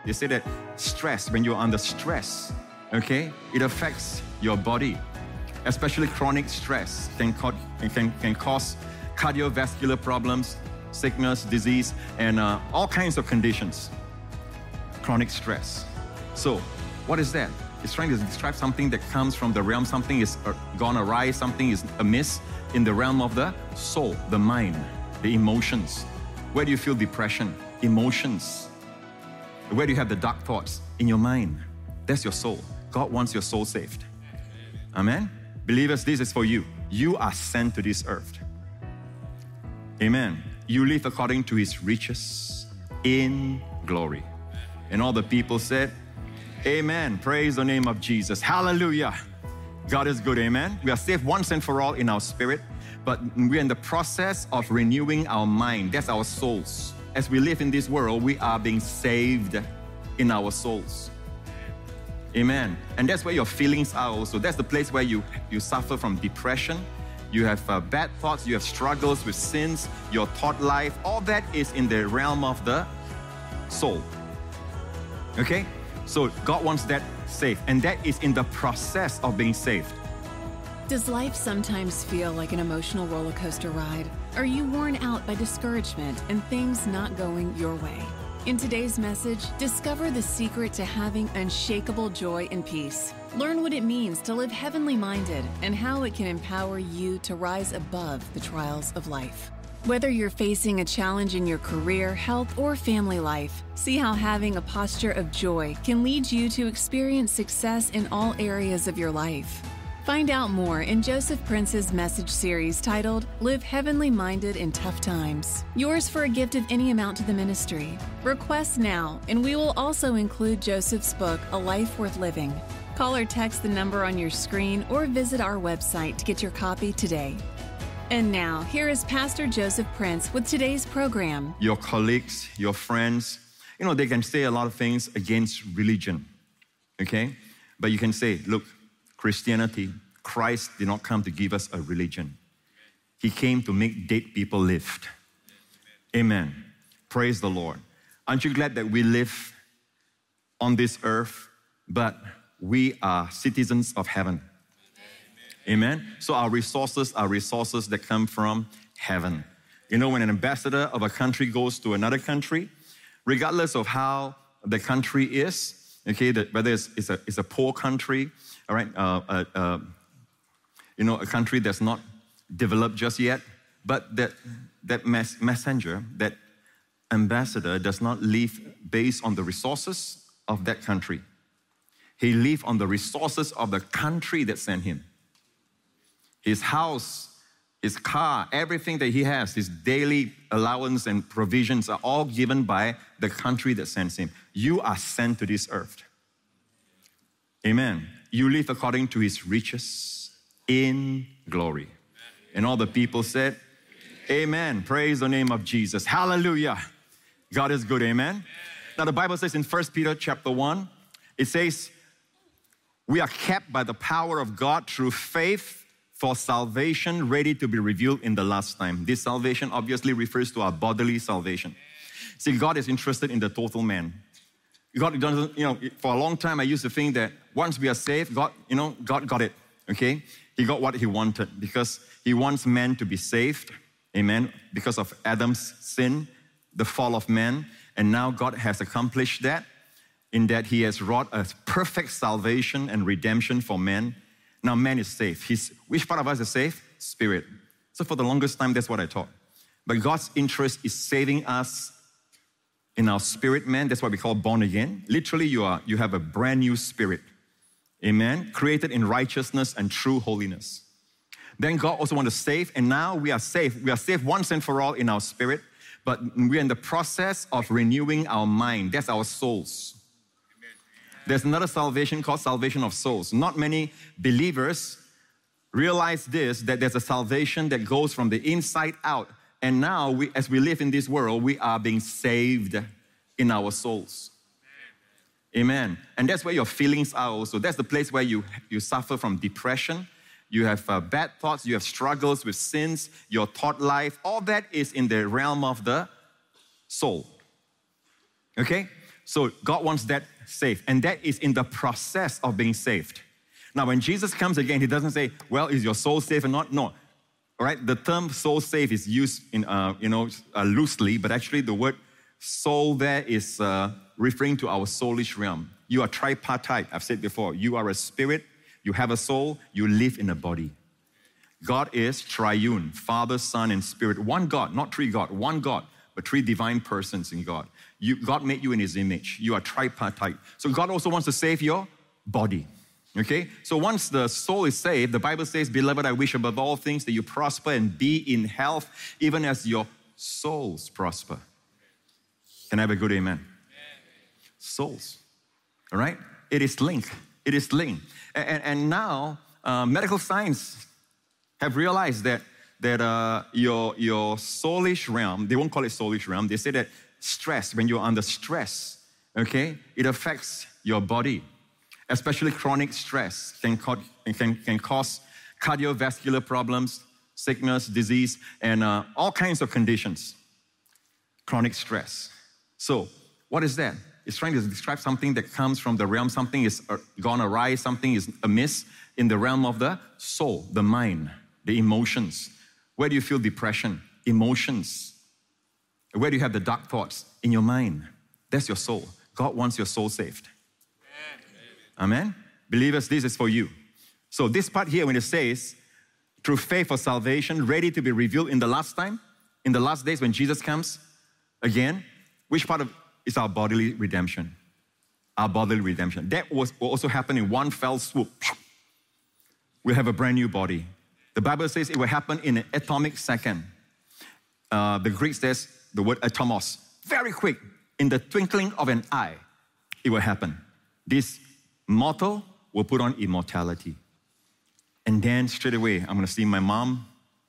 They say that stress, when you're under stress, okay, it affects your body. Especially chronic stress can cause cardiovascular problems, sickness, disease, and all kinds of conditions. Chronic stress. So, what is that? It's trying to describe something that comes from the realm, something is gone awry, something is amiss in the realm of the soul, the mind, the emotions. Where do you feel depression? Emotions. Where do you have the dark thoughts? In your mind. That's your soul. God wants your soul saved. Amen? Believers, this is for you. You are sent to this earth. Amen. You live according to His riches in glory. And all the people said, amen. Praise the name of Jesus. Hallelujah. God is good, amen. We are saved once and for all in our spirit, but we're in the process of renewing our mind. That's our souls. As we live in this world, we are being saved in our souls. Amen. And that's where your feelings are also. That's the place where you suffer from depression. You have bad thoughts. You have struggles with sins, your thought life. All that is in the realm of the soul. Okay? So God wants that saved. And that is in the process of being saved. Does life sometimes feel like an emotional roller coaster ride? Are you worn out by discouragement and things not going your way? In today's message, discover the secret to having unshakable joy and peace. Learn what it means to live heavenly minded and how it can empower you to rise above the trials of life. Whether you're facing a challenge in your career, health, or family life, see how having a posture of joy can lead you to experience success in all areas of your life. Find out more in Joseph Prince's message series titled, Live Heavenly Minded in Tough Times. Yours for a gift of any amount to the ministry. Request now, and we will also include Joseph's book, A Life Worth Living. Call or text the number on your screen or visit our website to get your copy today. And now, here is Pastor Joseph Prince with today's program. Your colleagues, your friends, they can say a lot of things against religion, okay? But you can say, look, Christianity, Christ did not come to give us a religion. He came to make dead people live. Amen. Praise the Lord. Aren't you glad that we live on this earth, but we are citizens of heaven? Amen. So our resources are resources that come from heaven. When an ambassador of a country goes to another country, regardless of how the country is, okay, whether it's a poor country, all right, a country that's not developed just yet, but that messenger, that ambassador does not live based on the resources of that country. He lives on the resources of the country that sent him. His house, his car, everything that he has, his daily allowance and provisions are all given by the country that sends him. You are sent to this earth. Amen. You live according to His riches in glory. And all the people said, amen. Praise the name of Jesus. Hallelujah. God is good, amen. Now the Bible says in 1 Peter chapter 1, it says, we are kept by the power of God through faith for salvation ready to be revealed in the last time. This salvation obviously refers to our bodily salvation. See, God is interested in the total man. God doesn't, for a long time I used to think that once we are saved, God got it, okay? He got what He wanted because He wants man to be saved, amen, because of Adam's sin, the fall of man, and now God has accomplished that in that He has wrought a perfect salvation and redemption for man. Now man is saved. Which part of us is saved? Spirit. So for the longest time, that's what I taught. But God's interest is saving us in our spirit, man. That's what we call born again. Literally, you have a brand new spirit. Amen. Created in righteousness and true holiness. Then God also wants to save, and now we are saved. We are saved once and for all in our spirit, but we're in the process of renewing our mind. That's our souls. There's another salvation called salvation of souls. Not many believers realize this, that there's a salvation that goes from the inside out. And now, as we live in this world, we are being saved in our souls. Amen. And that's where your feelings are also. That's the place where you suffer from depression. You have bad thoughts. You have struggles with sins, your thought life. All that is in the realm of the soul. Okay? So God wants that saved. And that is in the process of being saved. Now, when Jesus comes again, he doesn't say, well, is your soul saved or not? No. All right? The term soul saved is used in, loosely, but actually the word soul there is referring to our soulish realm. You are tripartite. I've said before, you are a spirit, you have a soul, you live in a body. God is triune, Father, Son, and Spirit. One God, not three God, one God, but three divine persons in God. God made you in His image. You are tripartite. So God also wants to save your body. Okay? So once the soul is saved, the Bible says, beloved, I wish above all things that you prosper and be in health, even as your souls prosper. Can I have a good amen? Souls. All right? It is linked. It is linked. And now, medical science have realized that your soulish realm, they won't call it soulish realm, they say that stress, when you're under stress, okay, it affects your body. Especially chronic stress can cause cardiovascular problems, sickness, disease, and all kinds of conditions. Chronic stress. So, what is that? It's trying to describe something that comes from the realm, something is gone awry, something is amiss in the realm of the soul, the mind, the emotions. Where do you feel depression? Emotions. Where do you have the dark thoughts? In your mind. That's your soul. God wants your soul saved. Amen? Believers, this is for you. So this part here, when it says, through faith for salvation, ready to be revealed in the last time, in the last days when Jesus comes again, which part of is our bodily redemption? Our bodily redemption. That will also happen in one fell swoop. We'll have a brand new body. The Bible says it will happen in an atomic second. The Greek says the word atomos. Very quick, in the twinkling of an eye, it will happen. This mortal will put on immortality. And then straight away, I'm going to see my mom,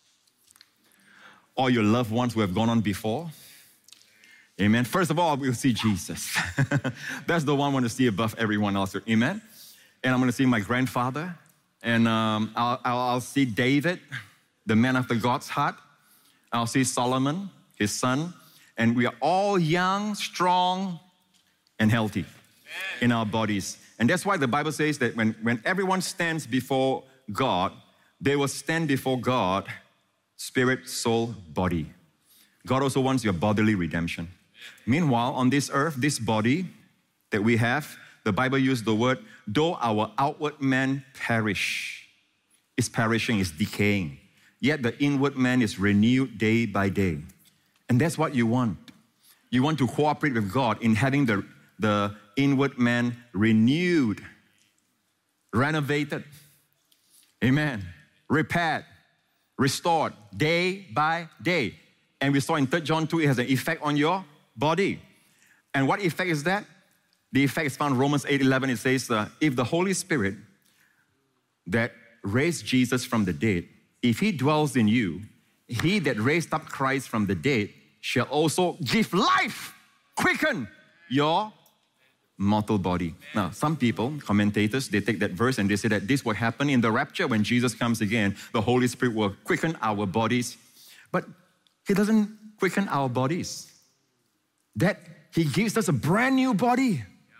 all your loved ones who have gone on before. Amen. First of all, we'll see Jesus. That's the one I want to see above everyone else. Amen. And I'm going to see my grandfather. And I'll see David, the man after God's heart. I'll see Solomon, his son. And we are all young, strong, and healthy in our bodies. And that's why the Bible says that when everyone stands before God, they will stand before God, spirit, soul, body. God also wants your bodily redemption. Meanwhile, on this earth, this body that we have, the Bible used the word, though our outward man perish, is perishing, is decaying, yet the inward man is renewed day by day. And that's what you want. You want to cooperate with God in having the inward man renewed, renovated, amen, repaired, restored day by day. And we saw in 3 John 2, it has an effect on your body. And what effect is that? The effect is found in Romans 8:11. It says, if the Holy Spirit that raised Jesus from the dead, if He dwells in you, He that raised up Christ from the dead shall also give life, quicken your mortal body. Now, some people, commentators, they take that verse and they say that this will happen in the rapture when Jesus comes again. The Holy Spirit will quicken our bodies. But He doesn't quicken our bodies. That He gives us a brand new body.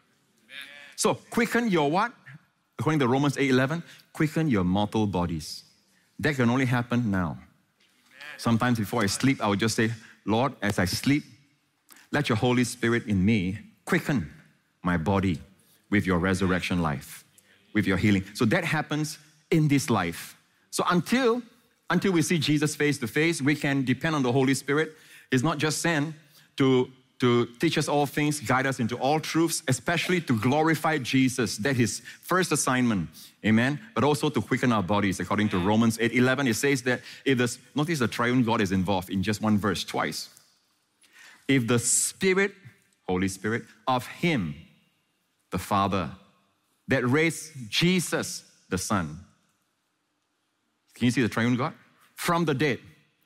So quicken your what? According to Romans 8:11, quicken your mortal bodies. That can only happen now. Sometimes before I sleep, I would just say, Lord, as I sleep, let your Holy Spirit in me quicken my body with your resurrection life, with your healing. So that happens in this life. So until we see Jesus face to face, we can depend on the Holy Spirit. He's not just sent to teach us all things, guide us into all truths, especially to glorify Jesus. That's His first assignment, amen? But also to quicken our bodies. According to Romans 8:11, it says that notice the triune God is involved in just one verse, twice. If the Spirit, Holy Spirit, of Him, the Father, that raised Jesus, the Son. Can you see the triune God? From the dead.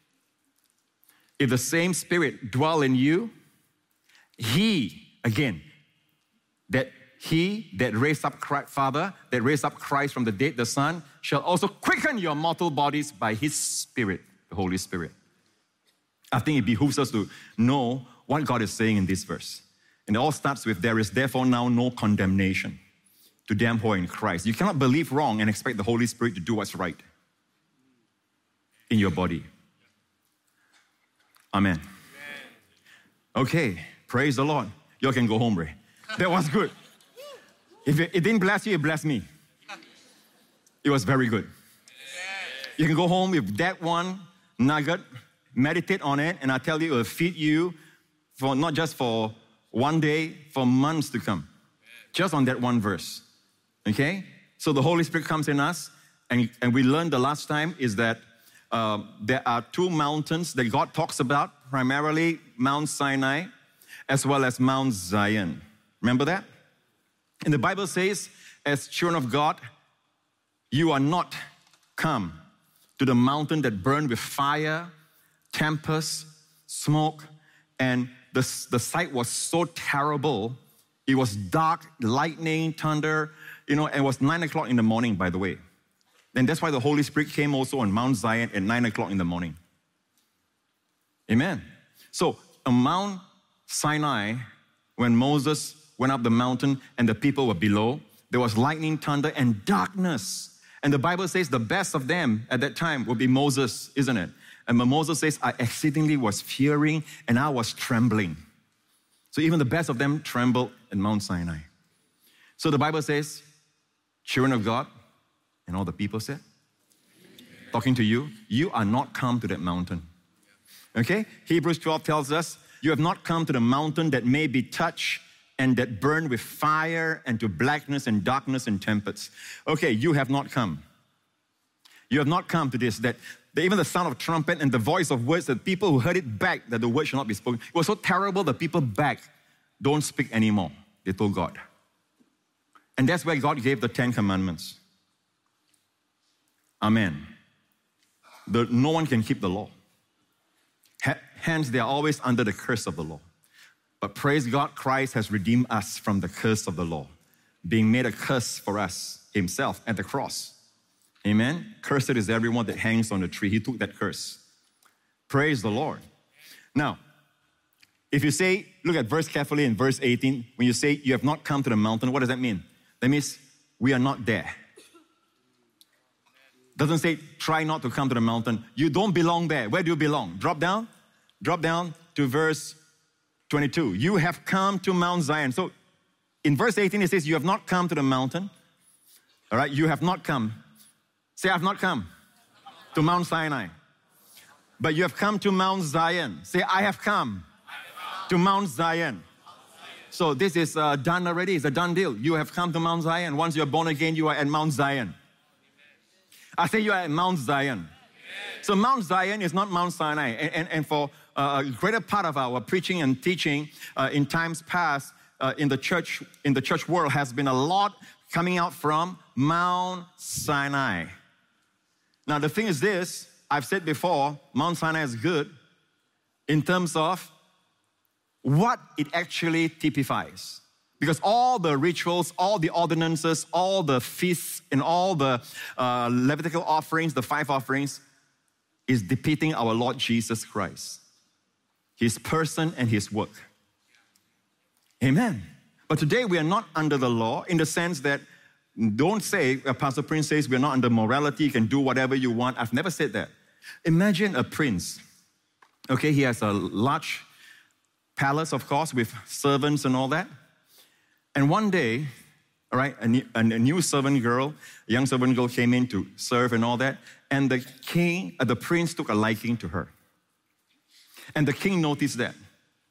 If the same Spirit dwell in you, He that raised up Christ, Father, that raised up Christ from the dead, the Son, shall also quicken your mortal bodies by His Spirit, the Holy Spirit. I think it behooves us to know what God is saying in this verse. And it all starts with, there is therefore now no condemnation to them who are in Christ. You cannot believe wrong and expect the Holy Spirit to do what's right in your body. Amen. Okay, praise the Lord. You all can go home, Ray. That was good. If it didn't bless you, it blessed me. It was very good. You can go home with that one nugget, meditate on it, and I tell you, it will feed you for not just for one day, for months to come. Just on that one verse. Okay? So the Holy Spirit comes in us, and we learned the last time is that there are two mountains that God talks about, primarily Mount Sinai, as well as Mount Zion. Remember that? And the Bible says, as children of God, you are not come to the mountain that burned with fire, tempest, smoke, and the sight was so terrible. It was dark, lightning, thunder, and it was 9 o'clock in the morning, by the way. And that's why the Holy Spirit came also on Mount Zion at 9 o'clock in the morning. Amen. So on Mount Sinai, when Moses went up the mountain and the people were below, there was lightning, thunder, and darkness. And the Bible says the best of them at that time would be Moses, isn't it? And when Moses says, I exceedingly was fearing and I was trembling. So even the best of them trembled in Mount Sinai. So the Bible says, children of God, and all the people said, talking to you, you are not come to that mountain. Okay? Hebrews 12 tells us, you have not come to the mountain that may be touched and that burn with fire and to blackness and darkness and tempests. Okay, you have not come. You have not come to this, that even the sound of trumpet and the voice of words, that people who heard it begged that the word should not be spoken. It was so terrible that people begged, don't speak anymore, they told God. And that's where God gave the 10 Commandments. Amen. No one can keep the law. Hence, they are always under the curse of the law. But praise God, Christ has redeemed us from the curse of the law, being made a curse for us himself at the cross. Amen? Cursed is everyone that hangs on the tree. He took that curse. Praise the Lord. Now, if you say, look at verse carefully in verse 18, when you say you have not come to the mountain, what does that mean? That means we are not there. Doesn't say try not to come to the mountain. You don't belong there. Where do you belong? Drop down to verse 22. You have come to Mount Zion. So in verse 18 it says you have not come to the mountain. All right, you have not come. Say I have not come to Mount Sinai. But you have come to Mount Zion. Say I have come to Mount Zion. So this is done already. It's a done deal. You have come to Mount Zion. Once you're born again, you are at Mount Zion. I say you are at Mount Zion. So Mount Zion is not Mount Sinai. And for a greater part of our preaching and teaching in times past in the church world has been a lot coming out from Mount Sinai. Now the thing is this, I've said before, Mount Sinai is good in terms of what it actually typifies. Because all the rituals, all the ordinances, all the feasts, and all the Levitical offerings, the 5 offerings, is depicting our Lord Jesus Christ, His person and His work. Amen. But today we are not under the law in the sense that, don't say, Pastor Prince says we're not under morality, you can do whatever you want. I've never said that. Imagine a prince. Okay, he has a large palace, of course, with servants and all that. And one day, all right, a new servant girl, a young servant girl came in to serve and all that, and the prince took a liking to her. And the king noticed that.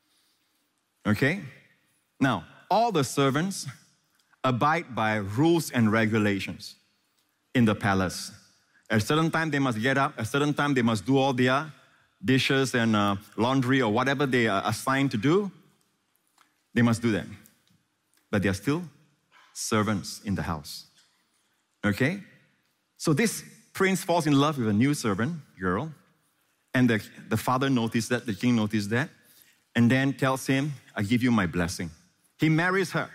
Okay? Now, all the servants abide by rules and regulations in the palace. At a certain time, they must get up. At a certain time, they must do all their dishes and laundry or whatever they are assigned to do. They must do that. But they are still servants in the house. Okay? So this prince falls in love with a new servant girl, and the father noticed that, the king noticed that, and then tells him, I give you my blessing. He marries her.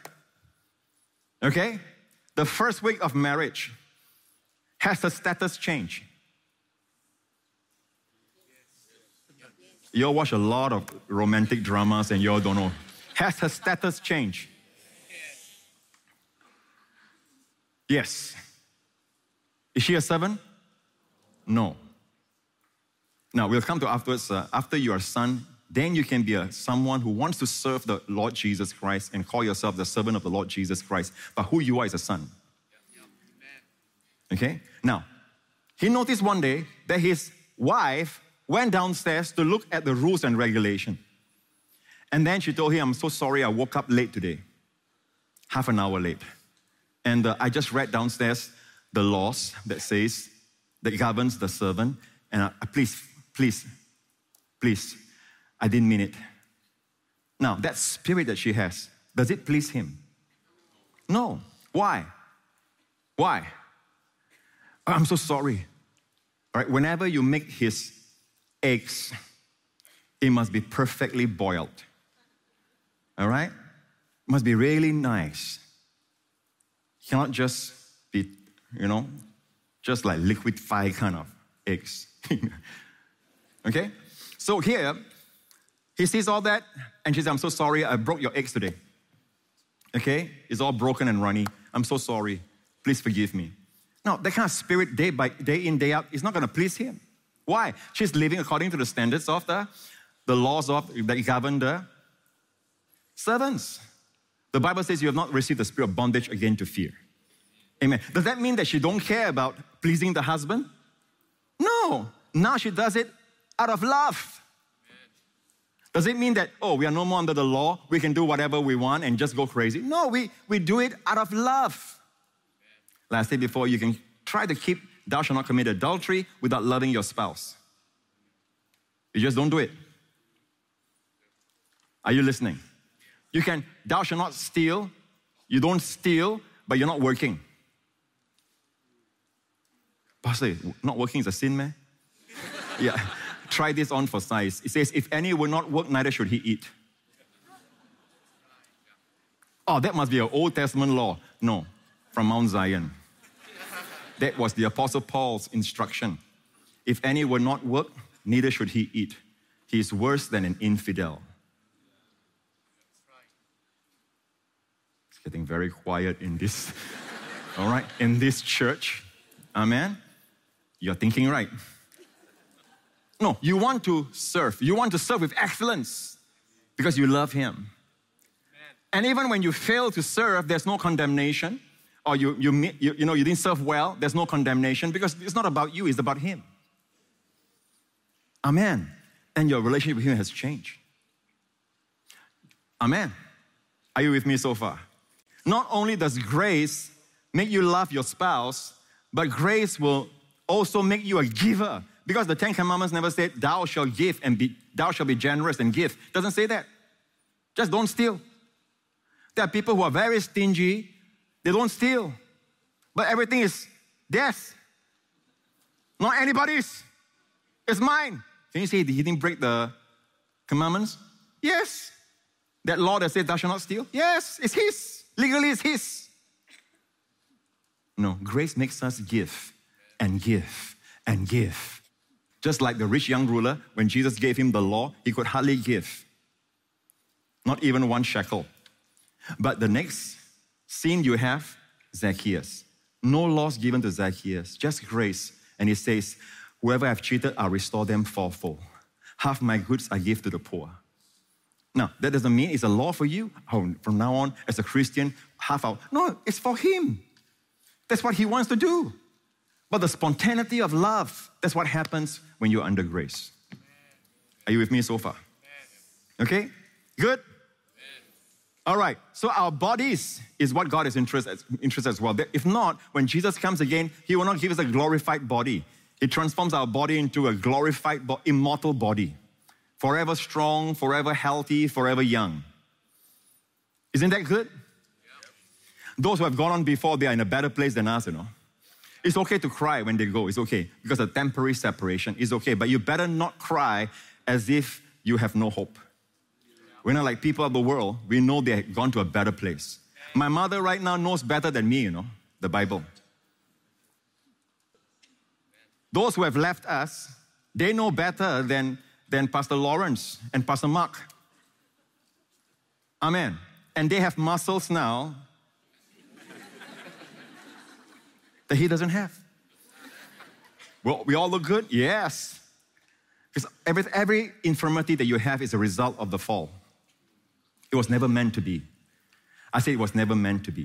Okay? The first week of marriage has the status change. You all watch a lot of romantic dramas and you all don't know. Has her status changed? Yes. Is she a servant? No. Now, we'll come to afterwards. After you are a son, then you can be someone who wants to serve the Lord Jesus Christ and call yourself the servant of the Lord Jesus Christ. But who you are is a son. Okay? Now, he noticed one day that his wife went downstairs to look at the rules and regulation. And then she told him, I'm so sorry I woke up late today. Half an hour late. And I just read downstairs the laws that governs the servant. And please, I didn't mean it. Now, that spirit that she has, does it please him? No. Why? Why? I'm so sorry. All right, whenever you make his eggs, it must be perfectly boiled. All right? It must be really nice. It cannot just be, just like liquefied kind of eggs. Okay? So here, he sees all that, and she says, I'm so sorry, I broke your eggs today. Okay? It's all broken and runny. I'm so sorry. Please forgive me. Now, that kind of spirit, day in, day out, is not going to please him. Why? She's living according to the standards of the laws that govern the servants. The Bible says you have not received the spirit of bondage again to fear. Amen. Does that mean that she don't care about pleasing the husband? No. Now she does it out of love. Does it mean that, we are no more under the law, we can do whatever we want and just go crazy? No, we do it out of love. Like I said before, you can try to keep thou shalt not commit adultery without loving your spouse. You just don't do it. Are you listening? You can, thou shalt not steal. You don't steal, but you're not working. Pastor, not working is a sin, man? Yeah. Try this on for size. It says, if any will not work, neither should he eat. Oh, that must be an Old Testament law. No, from Mount Zion. That was the Apostle Paul's instruction. If any will not work, neither should he eat. He is worse than an infidel. It's getting very quiet in this, all right, in this church. Amen? You're thinking right. No, you want to serve. You want to serve with excellence because you love him. And even when you fail to serve, there's no condemnation. Or you didn't serve well, there's no condemnation because it's not about you, it's about him. Amen. And your relationship with him has changed. Amen. Are you with me so far? Not only does grace make you love your spouse, but grace will also make you a giver. Because the Ten Commandments never said, thou shalt give and thou shalt be generous and give. It doesn't say that. Just don't steal. There are people who are very stingy. They don't steal. But everything is theirs. Not anybody's. It's mine. Can you say he didn't break the commandments? Yes. That law that says thou shalt not steal? Yes, it's his. Legally it's his. No, grace makes us give and give and give. Just like the rich young ruler, when Jesus gave him the law, he could hardly give. Not even 1 shekel. But the next scene you have, Zacchaeus. No laws given to Zacchaeus, just grace. And he says, whoever I've cheated, I'll restore them fourfold. Half my goods I give to the poor. Now, that doesn't mean it's a law for you. Oh, from now on, as a Christian, half out. No, it's for him. That's what he wants to do. But the spontaneity of love, that's what happens when you're under grace. Are you with me so far? Okay? Good? All right, so our bodies is what God is interested as well. If not, when Jesus comes again, he will not give us a glorified body. He transforms our body into a glorified, immortal body. Forever strong, forever healthy, forever young. Isn't that good? Those who have gone on before, they are in a better place than us, It's okay to cry when they go. It's okay. Because a temporary separation is okay. But you better not cry as if you have no hope. We're not like people of the world. We know they've gone to a better place. My mother right now knows better than me, the Bible. Those who have left us, they know better than Pastor Lawrence and Pastor Mark. Amen. And they have muscles now that he doesn't have. Well, we all look good? Yes. Because every infirmity that you have is a result of the fall. It was never meant to be. I say it was never meant to be.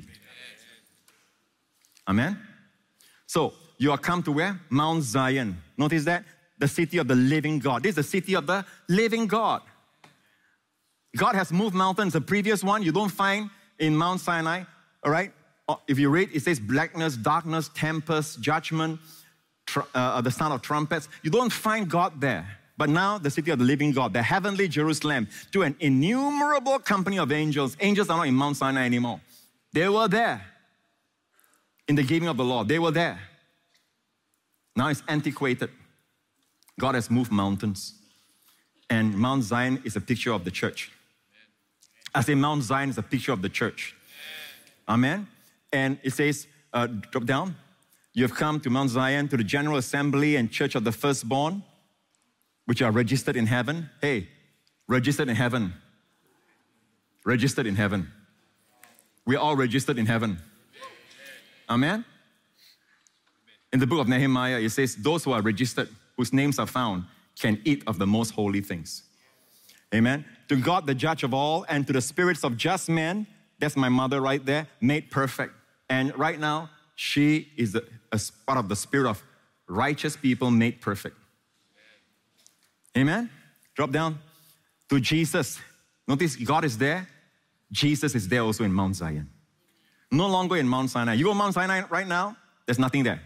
Amen? So, you are come to where? Mount Zion. Notice that? The city of the living God. This is the city of the living God. God has moved mountains. The previous one you don't find in Mount Sinai, all right? If you read, it says blackness, darkness, tempest, judgment, the sound of trumpets. You don't find God there. But now, the city of the living God, the heavenly Jerusalem, to an innumerable company of angels. Angels are not in Mount Sinai anymore. They were there in the giving of the law. They were there. Now it's antiquated. God has moved mountains. And Mount Zion is a picture of the church. I say Mount Zion is a picture of the church. Amen? And it says, drop down. You have come to Mount Zion, to the General Assembly and Church of the Firstborn, which are registered in heaven. Hey, registered in heaven. Registered in heaven. We're all registered in heaven. Amen? In the book of Nehemiah, it says, those who are registered, whose names are found, can eat of the most holy things. Amen? To God, the judge of all, and to the spirits of just men, that's my mother right there, made perfect. And right now, she is a part of the spirit of righteous people made perfect. Amen? Drop down. To Jesus. Notice God is there. Jesus is there also in Mount Zion. No longer in Mount Sinai. You go to Mount Sinai right now, there's nothing there.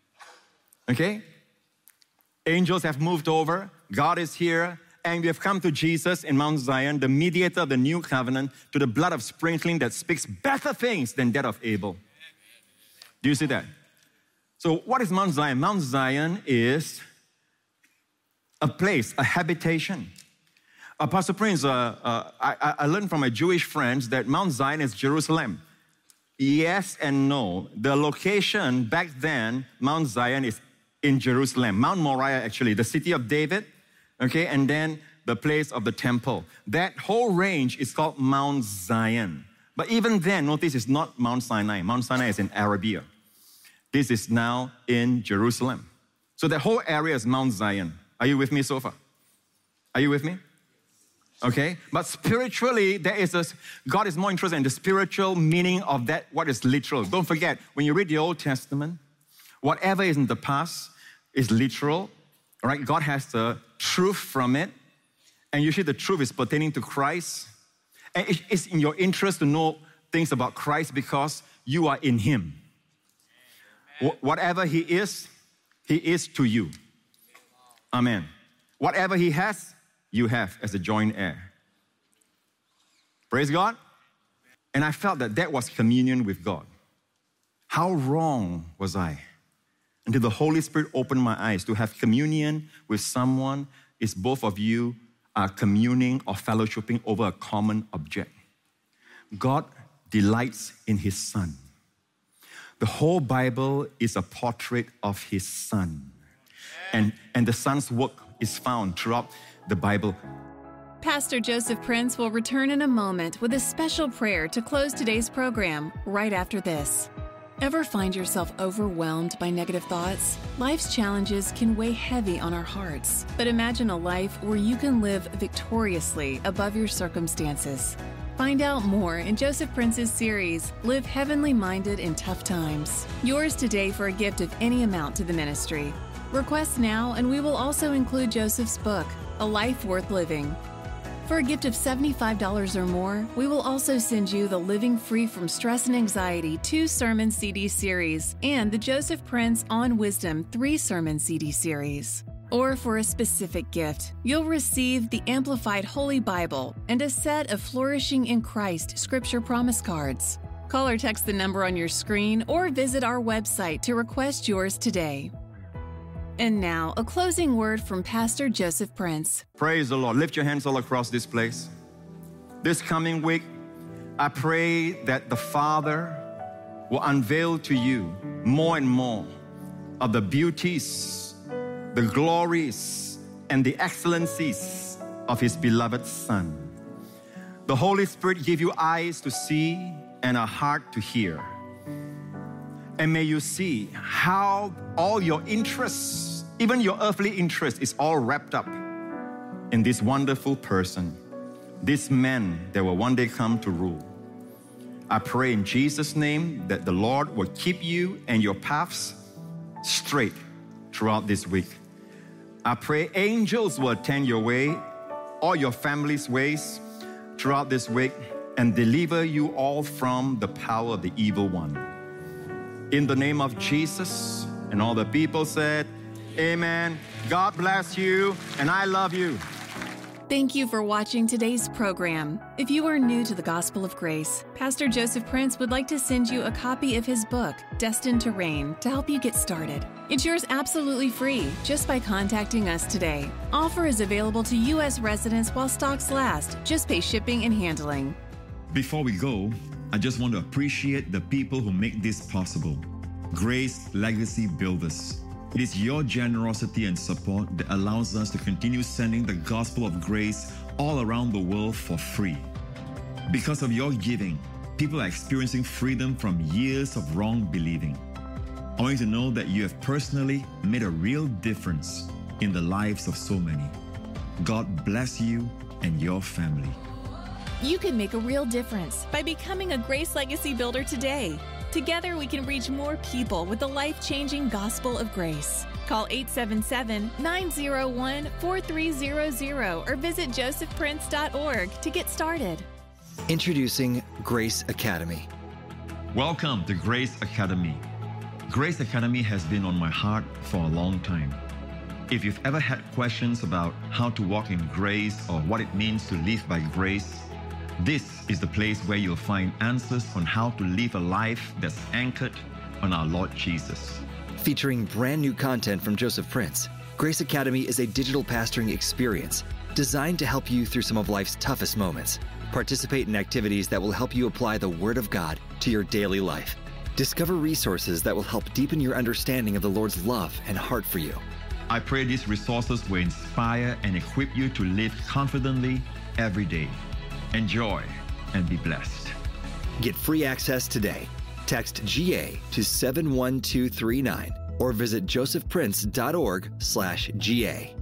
Okay? Angels have moved over. God is here. And we have come to Jesus in Mount Zion, the mediator of the new covenant, to the blood of sprinkling that speaks better things than that of Abel. Do you see that? So what is Mount Zion? Mount Zion is a place, a habitation. Pastor Prince, I learned from my Jewish friends that Mount Zion is Jerusalem. Yes and no. The location back then, Mount Zion is in Jerusalem. Mount Moriah, actually, the city of David, okay, and then the place of the temple. That whole range is called Mount Zion. But even then, notice it's not Mount Sinai. Mount Sinai is in Arabia. This is now in Jerusalem. So the whole area is Mount Zion. Are you with me so far? Are you with me? Okay, but spiritually, God is more interested in the spiritual meaning of that, what is literal. Don't forget, when you read the Old Testament, whatever is in the past is literal, all right? God has the truth from it, and usually the truth is pertaining to Christ. And it's in your interest to know things about Christ because you are in Him. Whatever He is to you. Amen. Whatever He has, you have as a joint heir. Praise God. And I felt that was communion with God. How wrong was I? Until the Holy Spirit opened my eyes to have communion with someone is both of you are communing or fellowshipping over a common object. God delights in His Son. The whole Bible is a portrait of His Son. And the Son's work is found throughout the Bible. Pastor Joseph Prince will return in a moment with a special prayer to close today's program right after this. Ever find yourself overwhelmed by negative thoughts? Life's challenges can weigh heavy on our hearts, but imagine a life where you can live victoriously above your circumstances. Find out more in Joseph Prince's series, Live Heavenly Minded in Tough Times. Yours today for a gift of any amount to the ministry. Request now, and we will also include Joseph's book, A Life Worth Living. For a gift of $75 or more, we will also send you the Living Free from Stress and Anxiety 2-sermon CD series and the Joseph Prince On Wisdom 3-sermon CD series. Or for a specific gift, you'll receive the Amplified Holy Bible and a set of Flourishing in Christ Scripture Promise Cards. Call or text the number on your screen or visit our website to request yours today. And now, a closing word from Pastor Joseph Prince. Praise the Lord. Lift your hands all across this place. This coming week, I pray that the Father will unveil to you more and more of the beauties, the glories, and the excellencies of His beloved Son. The Holy Spirit give you eyes to see and a heart to hear. And may you see how all your interests, even your earthly interest, is all wrapped up in this wonderful person, this man that will one day come to rule. I pray in Jesus' name that the Lord will keep you and your paths straight throughout this week. I pray angels will attend your way, all your family's ways throughout this week, and deliver you all from the power of the evil one. In the name of Jesus, and all the people said, amen. God bless you, and I love you. Thank you for watching today's program. If you are new to the Gospel of Grace, Pastor Joseph Prince would like to send you a copy of his book, Destined to Reign, to help you get started. It's yours absolutely free just by contacting us today. Offer is available to U.S. residents while stocks last. Just pay shipping and handling. Before we go, I just want to appreciate the people who make this possible. Grace Legacy Builders. It is your generosity and support that allows us to continue sending the gospel of grace all around the world for free. Because of your giving, people are experiencing freedom from years of wrong believing. I want you to know that you have personally made a real difference in the lives of so many. God bless you and your family. You can make a real difference by becoming a Grace Legacy Builder today. Together, we can reach more people with the life-changing gospel of grace. Call 877-901-4300 or visit josephprince.org to get started. Introducing Grace Academy. Welcome to Grace Academy. Grace Academy has been on my heart for a long time. If you've ever had questions about how to walk in grace or what it means to live by grace, this is the place where you'll find answers on how to live a life that's anchored on our Lord Jesus. Featuring brand new content from Joseph Prince, Grace Academy is a digital pastoring experience designed to help you through some of life's toughest moments. Participate in activities that will help you apply the Word of God to your daily life. Discover resources that will help deepen your understanding of the Lord's love and heart for you. I pray these resources will inspire and equip you to live confidently every day. Enjoy and be blessed. Get free access today. Text GA to 71239 or visit josephprince.org/GA.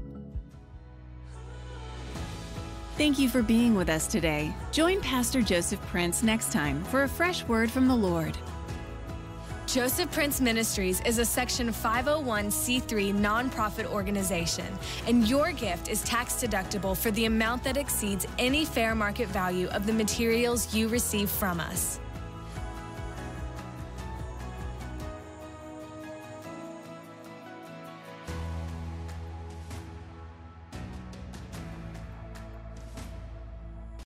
Thank you for being with us today. Join Pastor Joseph Prince next time for a fresh word from the Lord. Joseph Prince Ministries is a Section 501c3 nonprofit organization, and your gift is tax deductible for the amount that exceeds any fair market value of the materials you receive from us.